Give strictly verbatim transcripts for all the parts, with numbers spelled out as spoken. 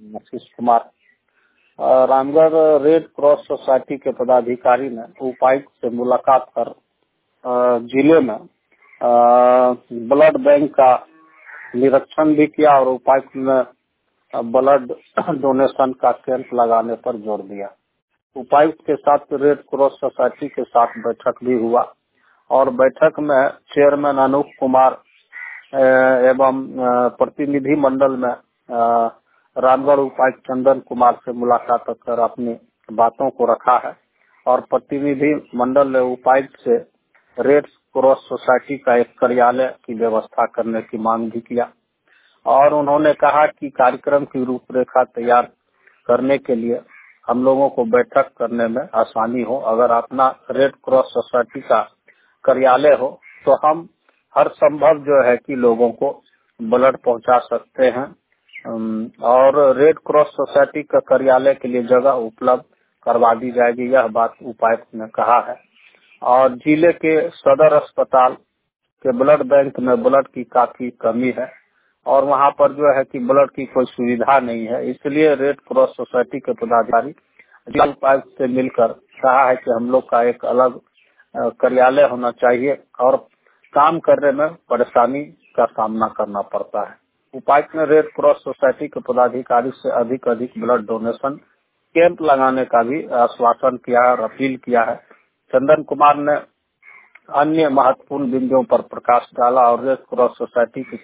आशीष कुमार। अ, Ramgarh red cross society के पदाधिकारी ने उपायुक्त से मुलाकात कर अ, जिले में अ, ब्लड बैंक का निरीक्षण भी किया और उपायुक्त ने ब्लड डोनेशन का कैंप लगाने पर जोर दिया। उपायुक्त के साथ रेड क्रॉस सोसाइटी के साथ बैठक भी हुआ और बैठक में चेयरमैन अनूप कुमार एवं प्रतिनिधि मंडल में रामगढ़ उपायुक्त चंदन कुमार से मुलाकात कर अपनी बातों को रखा है और प्रतिनिधि मंडल ने उपायुक्त से रेड क्रॉस सोसाइटी का एक कार्यालय की व्यवस्था करने की मांग भी किया और उन्होंने कहा कि कार्यक्रम की रूपरेखा तैयार करने के लिए हम लोगों को बैठक करने में आसानी हो। अगर अपना रेड क्रॉस सोसाइटी का कार्यालय हो तो हम हर संभव जो है कि लोगों को ब्लड पहुंचा सकते हैं और रेड क्रॉस सोसाइटी का कार्यालय के लिए जगह उपलब्ध करवा दी जाएगी, यह बात उपायुक्त ने कहा है। और जिले के सदर अस्पताल के ब्लड बैंक में ब्लड की काफी कमी है और वहां पर जो है कि ब्लड की कोई सुविधा नहीं है, इसलिए रेड क्रॉस सोसाइटी के पदाधिकारी जिला उपायुक्त से मिलकर कहा है कि हम लोग का एक अलग कार्यालय होना चाहिए और काम करने में परेशानी का सामना करना पड़ता है। उपायुक्त ने रेड क्रॉस सोसाइटी के पदाधिकारी से अधिक अधिक ब्लड डोनेशन कैंप लगाने का भी आश्वासन किया है और अपील किया है। चंदन कुमार ने अन्य महत्वपूर्ण बिंदुओं पर प्रकाश डाला और रेड क्रॉस सोसाइटी की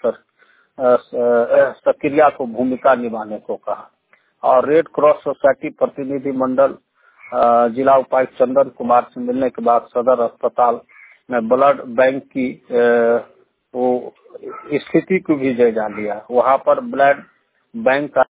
सक्रिय को भूमिका निभाने को कहा और रेड क्रॉस सोसाइटी प्रतिनिधि मंडल जिला उपायुक्त चंदन कुमार से मिलने के बाद सदर अस्पताल में ब्लड बैंक की वो स्थिति को भी जायजा लिया। वहां पर ब्लड बैंक का